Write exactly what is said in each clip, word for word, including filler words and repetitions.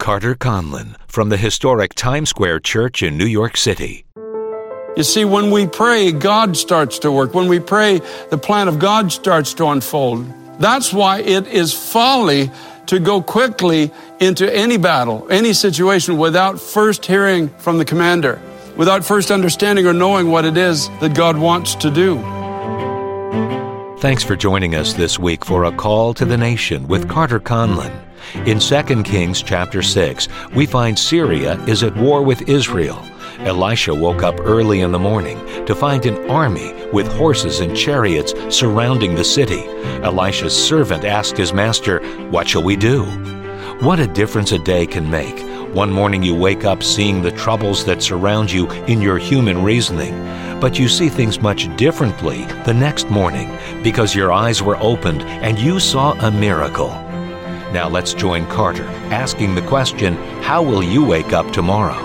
Carter Conlon from the historic Times Square Church in New York City. You see, when we pray, God starts to work. When we pray, the plan of God starts to unfold. That's why it is folly to go quickly into any battle, any situation, without first hearing from the commander, without first understanding or knowing what it is that God wants to do. Thanks for joining us this week for A Call to the Nation with Carter Conlon. In Second Kings chapter six, we find Syria is at war with Israel. Elisha woke up early in the morning to find an army with horses and chariots surrounding the city. Elisha's servant asked his master, "What shall we do?" What a difference a day can make. One morning you wake up seeing the troubles that surround you in your human reasoning, but you see things much differently the next morning because your eyes were opened and you saw a miracle. Now let's join Carter asking the question, how will you wake up tomorrow?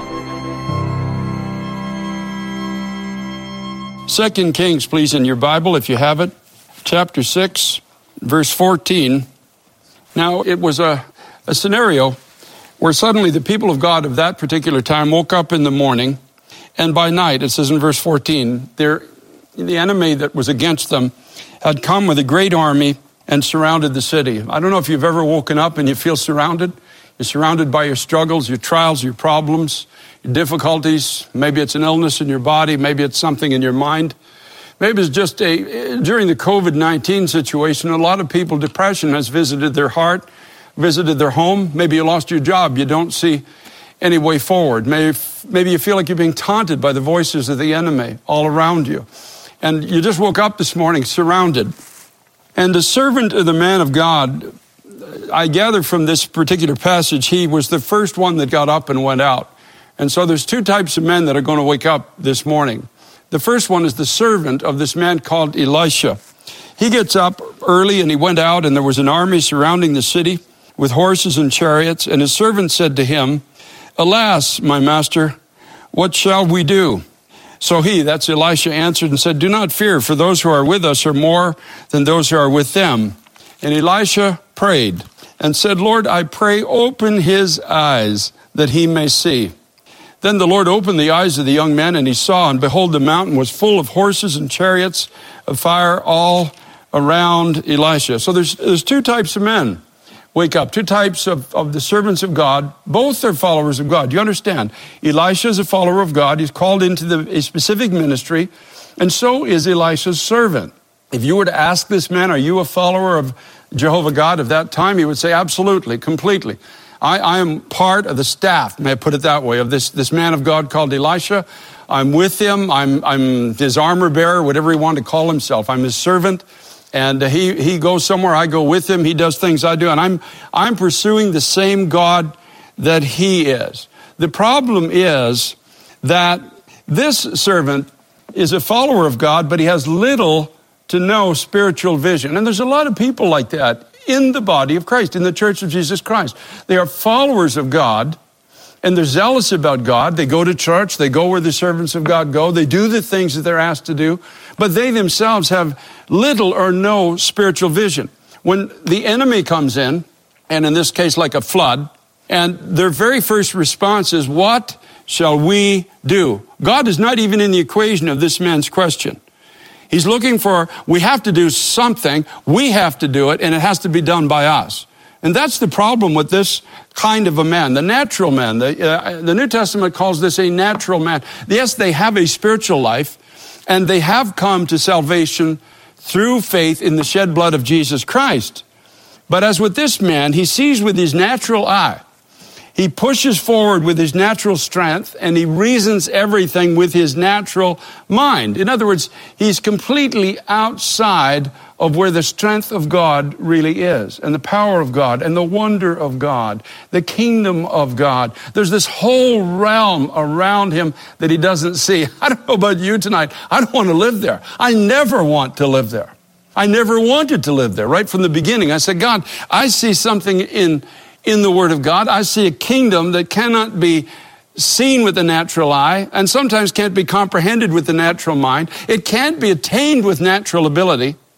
Second Kings, please, in your Bible, if you have it, chapter six, verse fourteen. Now, it was a, a scenario where suddenly the people of God of that particular time woke up in the morning, and by night, it says in verse fourteen, the enemy that was against them had come with a great army and surrounded the city. I don't know if you've ever woken up and you feel surrounded. You're surrounded by your struggles, your trials, your problems, your difficulties. Maybe it's an illness in your body. Maybe it's something in your mind. Maybe it's just a, during the covid nineteen situation, a lot of people, depression has visited their heart, visited their home. Maybe you lost your job. You don't see any way forward. Maybe, maybe you feel like you're being taunted by the voices of the enemy all around you. And you just woke up this morning surrounded. And the servant of the man of God, I gather from this particular passage, he was the first one that got up and went out. And so there's two types of men that are going to wake up this morning. The first one is the servant of this man called Elisha. He gets up early and he went out, and there was an army surrounding the city with horses and chariots. And his servant said to him, "Alas, my master, what shall we do?" So he, that's Elisha, answered and said, "Do not fear, for those who are with us are more than those who are with them." And Elisha prayed and said, "Lord, I pray, open his eyes that he may see." Then the Lord opened the eyes of the young man, and he saw, and behold, the mountain was full of horses and chariots of fire all around Elisha. So there's, there's two types of men wake up, two types of, of the servants of God. Both are followers of God. You understand? Elisha is a follower of God. He's called into the, a specific ministry, and so is Elisha's servant. If you were to ask this man, are you a follower of Jehovah God of that time? He would say, absolutely, completely. I, I am part of the staff, may I put it that way, of this, this man of God called Elisha. I'm with him. I'm, I'm his armor bearer, whatever he wanted to call himself. I'm his servant. And he, he goes somewhere, I go with him. He does things I do. And I'm, I'm pursuing the same God that he is. The problem is that this servant is a follower of God, but he has little to no spiritual vision. And there's a lot of people like that in the body of Christ, in the church of Jesus Christ. They are followers of God, and they're zealous about God. They go to church. They go where the servants of God go. They do the things that they're asked to do. But they themselves have little or no spiritual vision. When the enemy comes in, and in this case like a flood, and their very first response is, "What shall we do?" God is not even in the equation of this man's question. He's looking for, we have to do something, we have to do it, and it has to be done by us. And that's the problem with this kind of a man, the natural man. The, uh, the New Testament calls this a natural man. Yes, they have a spiritual life, and they have come to salvation through faith in the shed blood of Jesus Christ. But as with this man, he sees with his natural eye. He pushes forward with his natural strength, and he reasons everything with his natural mind. In other words, he's completely outside of where the strength of God really is, and the power of God, and the wonder of God, the kingdom of God. There's this whole realm around him that he doesn't see. I don't know about you tonight. I don't want to live there. I never want to live there. I never wanted to live there. Right from the beginning, I said, God, I see something in In the Word of God. I see a kingdom that cannot be seen with the natural eye and sometimes can't be comprehended with the natural mind. It can't be attained with natural ability.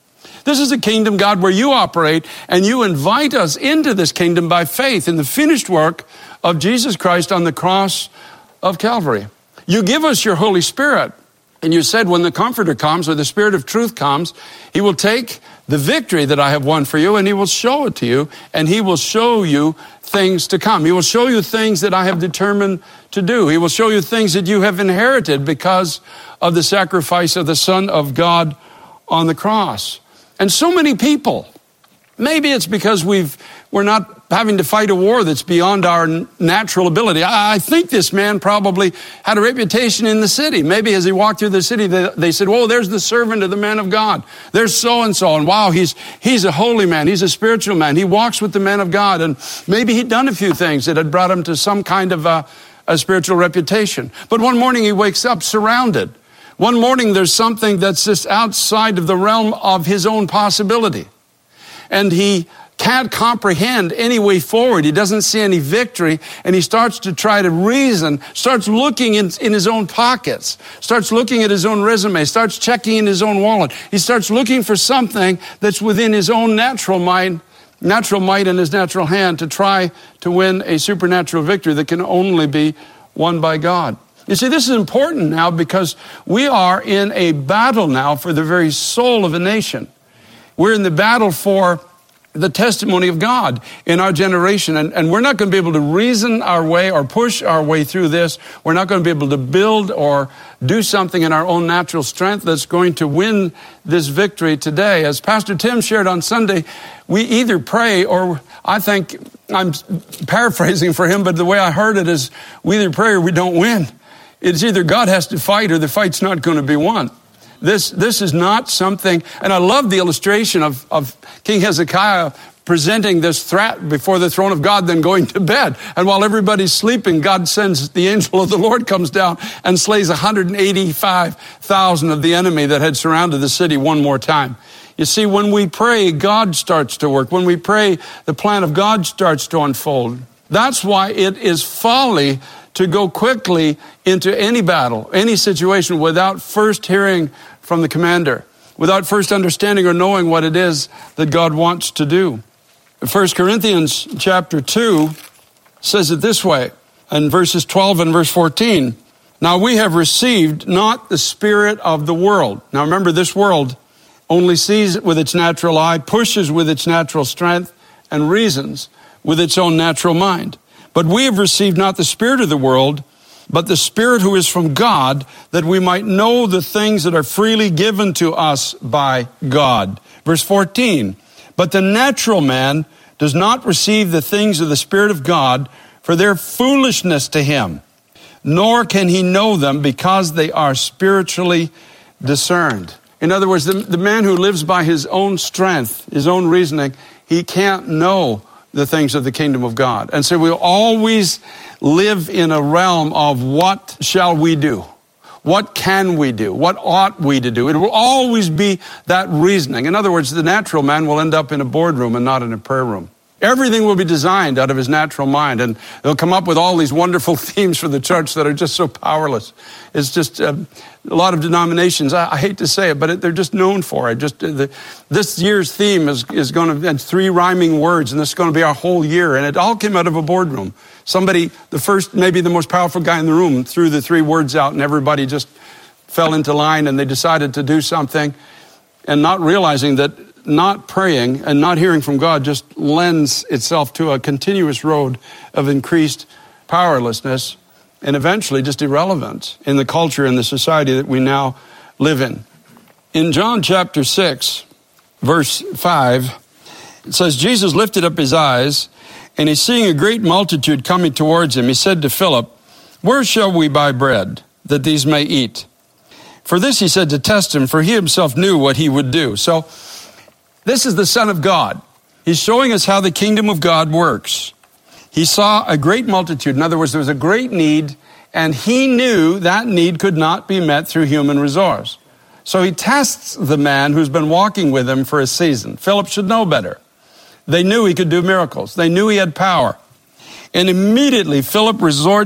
This is a kingdom, God, where you operate, and you invite us into this kingdom by faith in the finished work of Jesus Christ on the cross of Calvary. You give us your Holy Spirit. And you said when the Comforter comes, or the Spirit of truth comes, he will take the victory that I have won for you, and he will show it to you, and he will show you things to come. He will show you things that I have determined to do. He will show you things that you have inherited because of the sacrifice of the Son of God on the cross. And so many people, maybe it's because we've, we're not having to fight a war that's beyond our natural ability. I think this man probably had a reputation in the city. Maybe as he walked through the city, they, they said, "Whoa, there's the servant of the man of God. There's so-and-so. And wow, he's, he's a holy man. He's a spiritual man. He walks with the man of God." And maybe he'd done a few things that had brought him to some kind of a, a spiritual reputation. But one morning he wakes up surrounded. One morning there's something that's just outside of the realm of his own possibility. And he can't comprehend any way forward. He doesn't see any victory, and he starts to try to reason, starts looking in, in his own pockets, starts looking at his own resume, starts checking in his own wallet. He starts looking for something that's within his own natural mind, natural might and his natural hand to try to win a supernatural victory that can only be won by God. You see, this is important now because we are in a battle now for the very soul of a nation. We're in the battle for the testimony of God in our generation. And, and we're not going to be able to reason our way or push our way through this. We're not going to be able to build or do something in our own natural strength that's going to win this victory today. As Pastor Tim shared on Sunday, we either pray or, I think, I'm paraphrasing for him, but the way I heard it is we either pray or we don't win. It's either God has to fight or the fight's not going to be won. This this is not something, and I love the illustration of, of King Hezekiah presenting this threat before the throne of God, then going to bed. And while everybody's sleeping, God sends the angel of the Lord comes down and slays one hundred eighty-five thousand of the enemy that had surrounded the city one more time. You see, when we pray, God starts to work. When we pray, the plan of God starts to unfold. That's why it is folly to go quickly into any battle, any situation, without first hearing from the commander, without first understanding or knowing what it is that God wants to do. First Corinthians chapter two says it this way, in verses twelve and verse fourteen. "Now we have received not the spirit of the world." Now remember, this world only sees with its natural eye, pushes with its natural strength, and reasons with its own natural mind. "But we have received not the spirit of the world, but the Spirit who is from God, that we might know the things that are freely given to us by God." Verse fourteen, "But the natural man does not receive the things of the Spirit of God, for their foolishness to him, nor can he know them because they are spiritually discerned." In other words, the, the man who lives by his own strength, his own reasoning, he can't know the things of the kingdom of God. And so we'll always live in a realm of what shall we do? What can we do? What ought we to do? It will always be that reasoning. In other words, the natural man will end up in a boardroom and not in a prayer room. Everything will be designed out of his natural mind, and they'll come up with all these wonderful themes for the church that are just so powerless. It's just uh, a lot of denominations, I, I hate to say it, but it, they're just known for it. Just uh, the, this year's theme is, is going to, and three rhyming words, and this is going to be our whole year, and it all came out of a boardroom. Somebody, the first, maybe the most powerful guy in the room, threw the three words out, and everybody just fell into line, and they decided to do something, and not realizing that not praying and not hearing from God just lends itself to a continuous road of increased powerlessness and eventually just irrelevance in the culture and the society that we now live in. In John chapter six, verse five, it says, "Jesus lifted up his eyes, and he seeing a great multitude coming towards him, he said to Philip, 'Where shall we buy bread that these may eat?' For this he said to test him, for he himself knew what he would do." So this is the Son of God. He's showing us how the kingdom of God works. He saw a great multitude. In other words, there was a great need, and he knew that need could not be met through human resource. So he tests the man who's been walking with him for a season. Philip should know better. They knew he could do miracles. They knew he had power. And immediately Philip resorts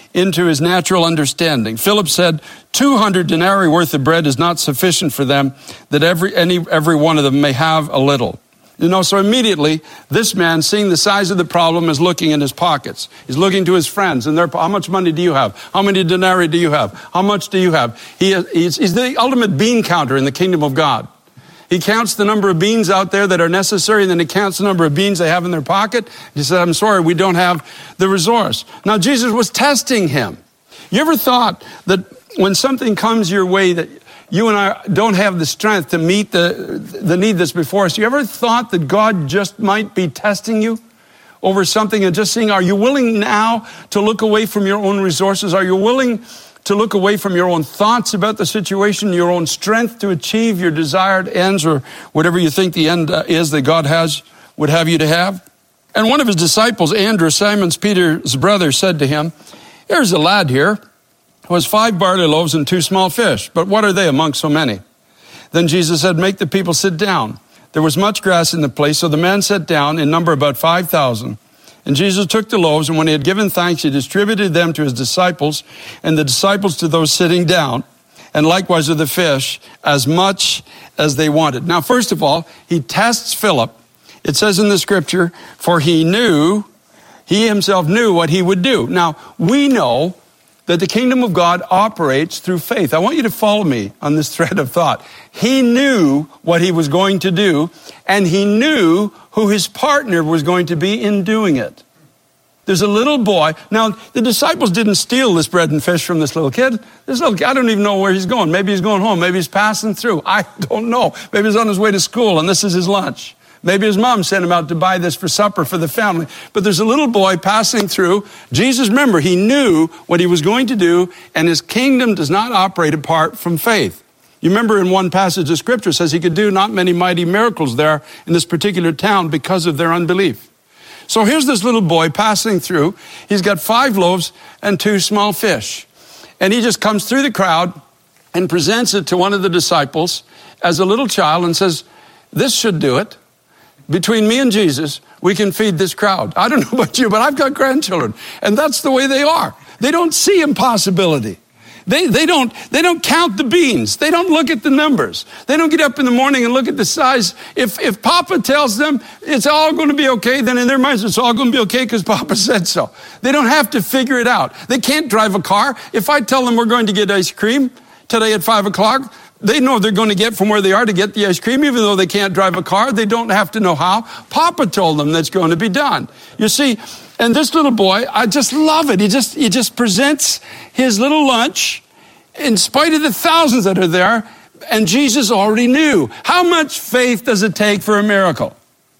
into his natural understanding. Philip said, two hundred denarii worth of bread is not sufficient for them, that every, any, every one of them may have a little. You know, so immediately, this man, seeing the size of the problem, is looking in his pockets. He's looking to his friends, and they're, how much money do you have? How many denarii do you have? How much do you have? He, he's, he's the ultimate bean counter in the kingdom of God. He counts the number of beans out there that are necessary, and then he counts the number of beans they have in their pocket. He said, I'm sorry, we don't have the resource. Now, Jesus was testing him. You ever thought that when something comes your way that you and I don't have the strength to meet the, the need that's before us, you ever thought that God just might be testing you over something and just seeing, are you willing now to look away from your own resources? Are you willing to look away from your own thoughts about the situation, your own strength to achieve your desired ends or whatever you think the end is that God has would have you to have? And one of his disciples, Andrew, Simon Peter's brother, said to him, there's a lad here who has five barley loaves and two small fish, but what are they among so many? Then Jesus said, make the people sit down. There was much grass in the place, so the men sat down, in number about five thousand. And Jesus took the loaves, and when he had given thanks, he distributed them to his disciples, and the disciples to those sitting down, and likewise to the fish, as much as they wanted. Now, first of all, he tests Philip. It says in the scripture, for he knew, he himself knew what he would do. Now, we know that the kingdom of God operates through faith. I want you to follow me on this thread of thought. He knew what he was going to do, and he knew who his partner was going to be in doing it. There's a little boy. Now, the disciples didn't steal this bread and fish from this little kid. This little kid, I don't even know where he's going. Maybe he's going home. Maybe he's passing through. I don't know. Maybe he's on his way to school, and this is his lunch. Maybe his mom sent him out to buy this for supper for the family. But there's a little boy passing through. Jesus, remember, he knew what he was going to do, and his kingdom does not operate apart from faith. You remember in one passage of scripture says he could do not many mighty miracles there in this particular town because of their unbelief. So here's this little boy passing through. He's got five loaves and two small fish. And he just comes through the crowd and presents it to one of the disciples as a little child and says, this should do it. Between me and Jesus, we can feed this crowd. I don't know about you, but I've got grandchildren, and that's the way they are. They don't see impossibility. They, they don't, they don't count the beans. They don't look at the numbers. They don't get up in the morning and look at the size. If, if Papa tells them it's all going to be okay, then in their minds it's all going to be okay because Papa said so. They don't have to figure it out. They can't drive a car. If I tell them we're going to get ice cream today at five o'clock, they know they're going to get from where they are to get the ice cream, even though they can't drive a car. They don't have to know how. Papa told them that's going to be done. You see, and this little boy, I just love it. He just, he just presents his little lunch in spite of the thousands that are there, and Jesus already knew. How much faith does it take for a miracle?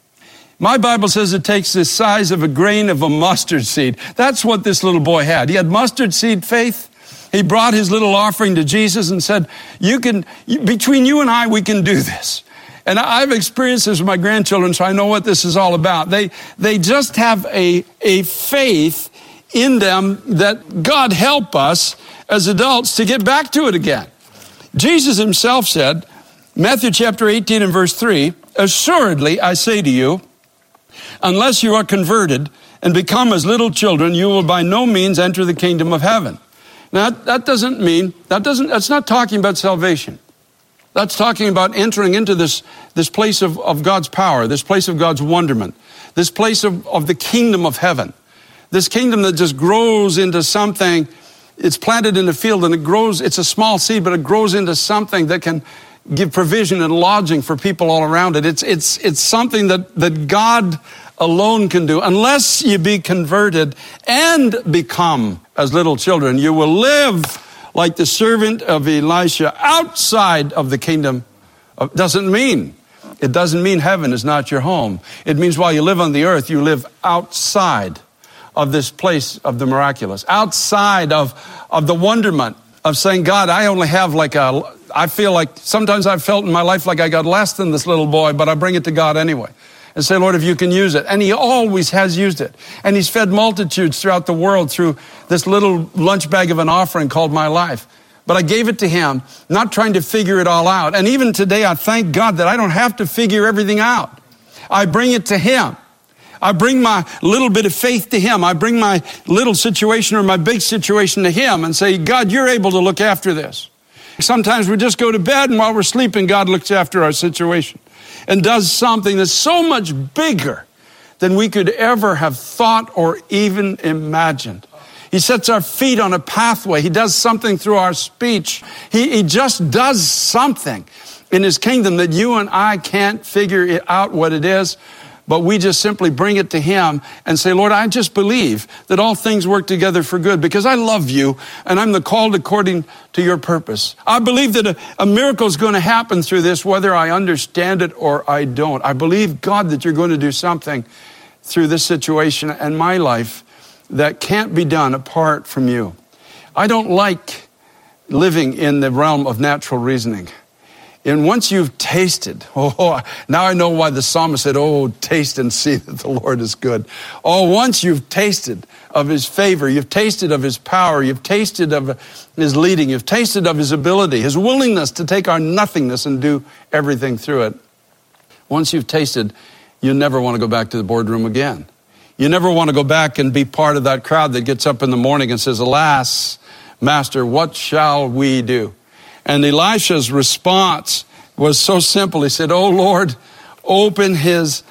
My Bible says it takes the size of a grain of a mustard seed. That's what this little boy had. He had mustard seed faith. He brought his little offering to Jesus and said, "You can, between you and I, we can do this." And I've experienced this with my grandchildren, so I know what this is all about. They, they just have a, a faith in them that God help us as adults to get back to it again. Jesus himself said, Matthew chapter eighteen and verse three, "Assuredly, I say to you, unless you are converted and become as little children, you will by no means enter the kingdom of heaven." Now, that, that doesn't mean, that doesn't, that's not talking about salvation. That's talking about entering into this, this place of, of God's power, this place of God's wonderment, this place of, of the kingdom of heaven, this kingdom that just grows into something. It's planted in a field and it grows, it's a small seed, but it grows into something that can give provision and lodging for people all around it. It's, it's, it's something that, that God alone can do. Unless you be converted and become as little children, you will live like the servant of Elisha outside of the kingdom. Of, doesn't mean, it doesn't mean heaven is not your home. It means while you live on the earth, you live outside of this place of the miraculous, outside of, of the wonderment of saying, God, I only have like a, I feel like, sometimes I've felt in my life like I got less than this little boy, but I bring it to God anyway. And say, Lord, if you can use it. And he always has used it. And he's fed multitudes throughout the world through this little lunch bag of an offering called my life. But I gave it to him, not trying to figure it all out. And even today, I thank God that I don't have to figure everything out. I bring it to him. I bring my little bit of faith to him. I bring my little situation or my big situation to him and say, God, you're able to look after this. Sometimes we just go to bed, and while we're sleeping, God looks after our situation and does something that's so much bigger than we could ever have thought or even imagined. He sets our feet on a pathway. He does something through our speech. He, he just does something in his kingdom that you and I can't figure it out what it is, but we just simply bring it to him and say, Lord, I just believe that all things work together for good because I love you and I'm the called according to your purpose. I believe that a, a miracle is going to happen through this, whether I understand it or I don't. I believe, God, that you're going to do something through this situation and my life that can't be done apart from you. I don't like living in the realm of natural reasoning. And once you've tasted, oh, now I know why the psalmist said, oh, taste and see that the Lord is good. Oh, once you've tasted of his favor, you've tasted of his power, you've tasted of his leading, you've tasted of his ability, his willingness to take our nothingness and do everything through it. Once you've tasted, you never want to go back to the boardroom again. You never want to go back and be part of that crowd that gets up in the morning and says, alas, Master, what shall we do? And Elisha's response was so simple. He said, oh, Lord, open his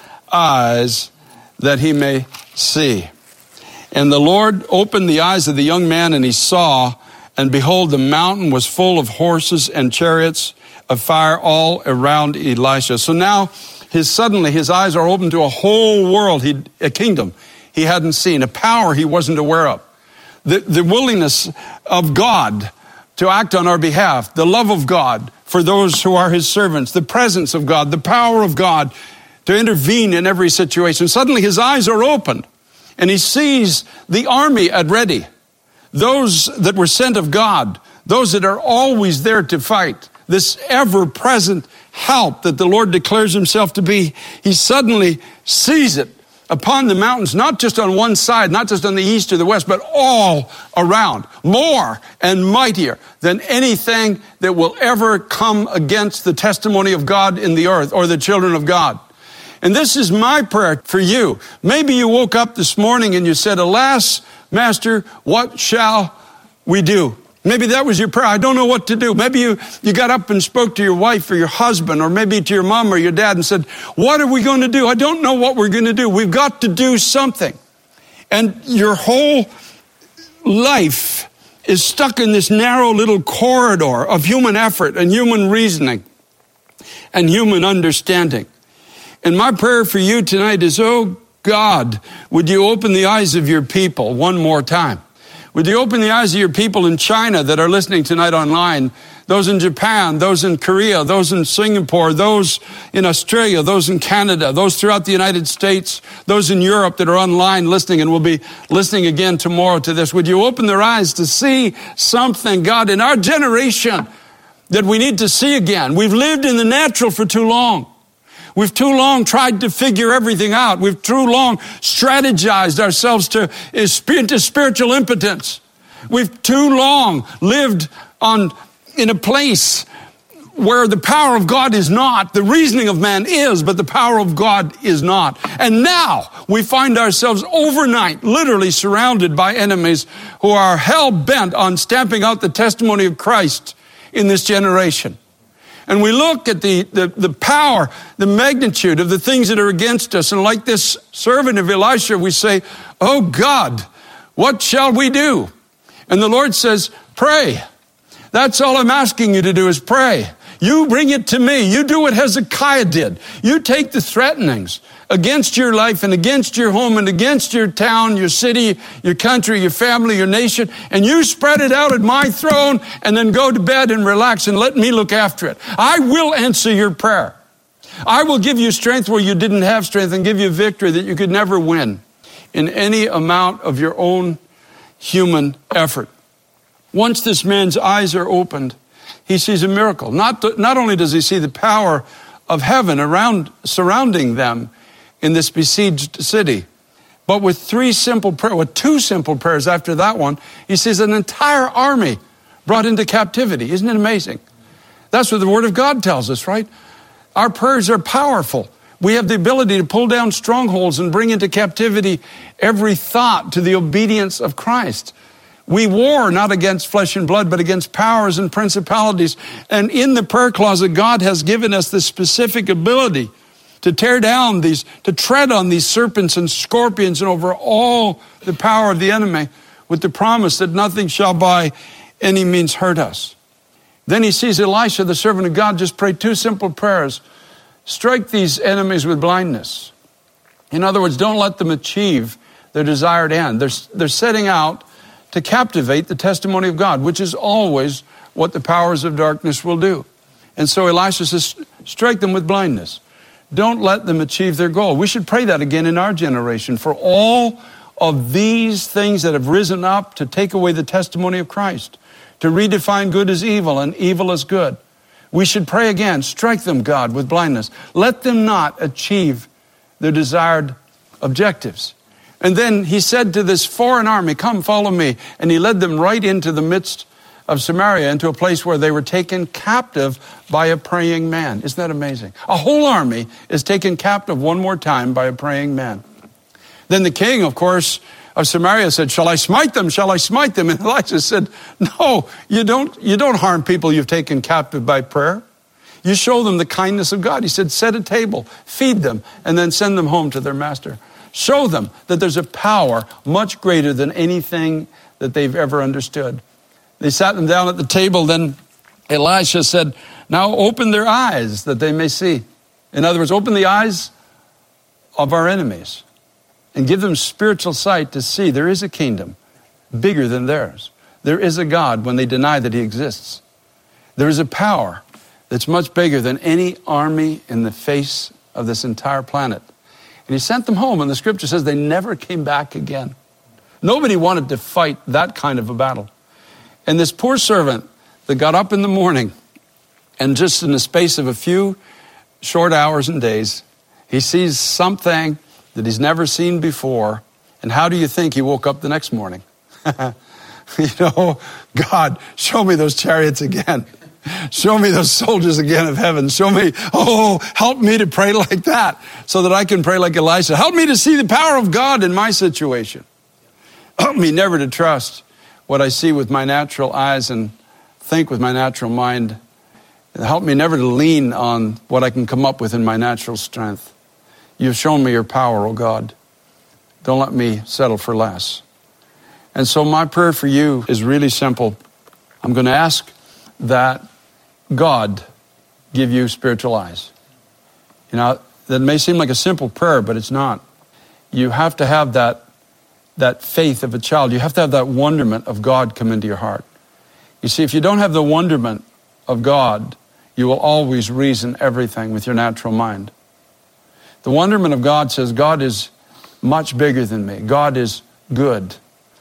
eyes that he may see. And the Lord opened the eyes of the young man, and he saw, and behold, the mountain was full of horses and chariots of fire all around Elisha. So now his suddenly his eyes are open to a whole world, he, a kingdom he hadn't seen, a power he wasn't aware of. The, the willingness of God to act on our behalf, the love of God for those who are his servants, the presence of God, the power of God to intervene in every situation. Suddenly his eyes are opened and he sees the army at ready, those that were sent of God, those that are always there to fight, this ever-present help that the Lord declares himself to be. He suddenly sees it upon the mountains, not just on one side, not just on the east or the west, but all around, more and mightier than anything that will ever come against the testimony of God in the earth or the children of God. And this is my prayer for you. Maybe you woke up this morning and you said, alas, Master, what shall we do? Maybe that was your prayer. I don't know what to do. Maybe you, you got up and spoke to your wife or your husband or maybe to your mom or your dad and said, what are we going to do? I don't know what we're going to do. We've got to do something. And your whole life is stuck in this narrow little corridor of human effort and human reasoning and human understanding. And my prayer for you tonight is, oh God, would you open the eyes of your people one more time? Would you open the eyes of your people in China that are listening tonight online, those in Japan, those in Korea, those in Singapore, those in Australia, those in Canada, those throughout the United States, those in Europe that are online listening and will be listening again tomorrow to this. Would you open their eyes to see something, God, in our generation that we need to see again? We've lived in the natural for too long. We've too long tried to figure everything out. We've too long strategized ourselves to into spiritual impotence. We've too long lived on in a place where the power of God is not. The reasoning of man is, but the power of God is not. And now we find ourselves overnight, literally surrounded by enemies who are hell-bent on stamping out the testimony of Christ in this generation. And we look at the, the, the power, the magnitude of the things that are against us. And like this servant of Elisha, we say, oh God, what shall we do? And the Lord says, pray. That's all I'm asking you to do is pray. You bring it to me. You do what Hezekiah did. You take the threatenings against your life and against your home and against your town, your city, your country, your family, your nation, and you spread it out at my throne and then go to bed and relax and let me look after it. I will answer your prayer. I will give you strength where you didn't have strength and give you victory that you could never win in any amount of your own human effort. Once this man's eyes are opened, he sees a miracle. Not, to, not only does he see the power of heaven around, surrounding them in this besieged city, but with three simple prayers, with two simple prayers after that one, he sees an entire army brought into captivity. Isn't it amazing? That's what the Word of God tells us, right? Our prayers are powerful We have the ability to pull down strongholds and bring into captivity every thought to the obedience of Christ. We war not against flesh and blood, but against powers and principalities. And in the prayer closet, God has given us the specific ability to tear down these, to tread on these serpents and scorpions and over all the power of the enemy, with the promise that nothing shall by any means hurt us. Then he sees Elisha, the servant of God, just pray two simple prayers. Strike these enemies with blindness. In other words, don't let them achieve their desired end. They're, they're setting out to captivate the testimony of God, which is always what the powers of darkness will do. And so Elisha says, strike them with blindness. Don't let them achieve their goal. We should pray that again in our generation for all of these things that have risen up to take away the testimony of Christ, to redefine good as evil and evil as good. We should pray again, strike them, God, with blindness. Let them not achieve their desired objectives. And then he said to this foreign army, come, follow me. And he led them right into the midst of Samaria, into a place where they were taken captive by a praying man. Isn't that amazing? A whole army is taken captive one more time by a praying man. Then the king, of course, of Samaria said, shall I smite them? Shall I smite them? And Elisha said, no, you don't, you don't harm people you've taken captive by prayer. You show them the kindness of God. He said, set a table, feed them, and then send them home to their master. Show them that there's a power much greater than anything that they've ever understood. They sat them down at the table. Then Elisha said, now open their eyes that they may see. In other words, open the eyes of our enemies and give them spiritual sight to see there is a kingdom bigger than theirs. There is a God when they deny that he exists. There is a power that's much bigger than any army in the face of this entire planet. And he sent them home, and the scripture says they never came back again. Nobody wanted to fight that kind of a battle. And this poor servant that got up in the morning, and just in the space of a few short hours and days, he sees something that he's never seen before. And how do you think he woke up the next morning? You know, God, show me those chariots again. Show me those soldiers again of heaven. Show me, oh, help me to pray like that so that I can pray like Elisha. Help me to see the power of God in my situation. Help me never to trust what I see with my natural eyes and think with my natural mind. Help me never to lean on what I can come up with in my natural strength. You've shown me your power, oh God. Don't let me settle for less. And so my prayer for you is really simple. I'm going to ask that God give you spiritual eyes. You know, that may seem like a simple prayer, but it's not. You have to have that, that faith of a child. You have to have that wonderment of God come into your heart. You see, if you don't have the wonderment of God, you will always reason everything with your natural mind. The wonderment of God says God is much bigger than me. God is good.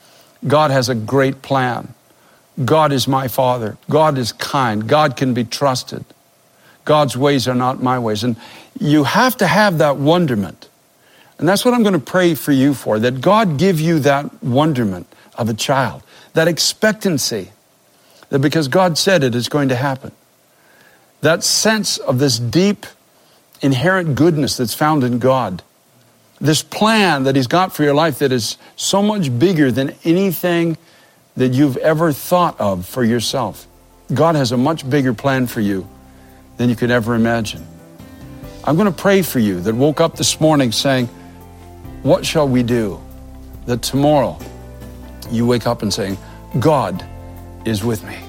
God has a great plan. God is my Father. God is kind. God can be trusted. God's ways are not my ways. And you have to have that wonderment. And that's what I'm going to pray for you for, that God give you that wonderment of a child, that expectancy, that because God said it is going to happen. That sense of this deep, inherent goodness that's found in God. This plan that he's got for your life that is so much bigger than anything that you've ever thought of for yourself. God has a much bigger plan for you than you could ever imagine. I'm going to pray for you that woke up this morning saying, what shall we do? That tomorrow you wake up and saying, God is with me.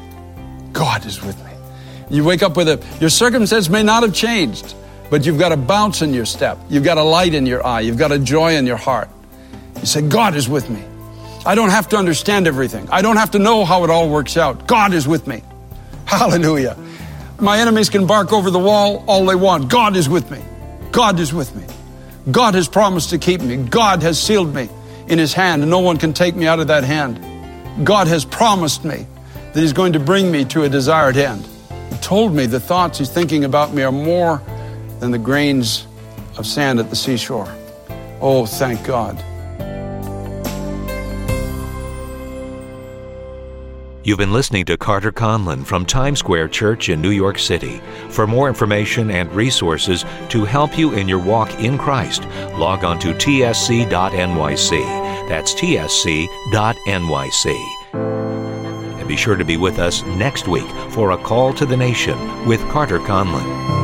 God is with me. You wake up with a, your circumstance may not have changed, but you've got a bounce in your step. You've got a light in your eye. You've got a joy in your heart. You say, God is with me. I don't have to understand everything. I don't have to know how it all works out. God is with me. Hallelujah. My enemies can bark over the wall all they want. God is with me. God is with me. God has promised to keep me. God has sealed me in his hand, and no one can take me out of that hand. God has promised me that he's going to bring me to a desired end. He told me the thoughts he's thinking about me are more than the grains of sand at the seashore. Oh, thank God. You've been listening to Carter Conlon from Times Square Church in New York City. For more information and resources to help you in your walk in Christ, log on to T S C dot N Y C. That's T S C dot N Y C. And be sure to be with us next week for A Call to the Nation with Carter Conlon.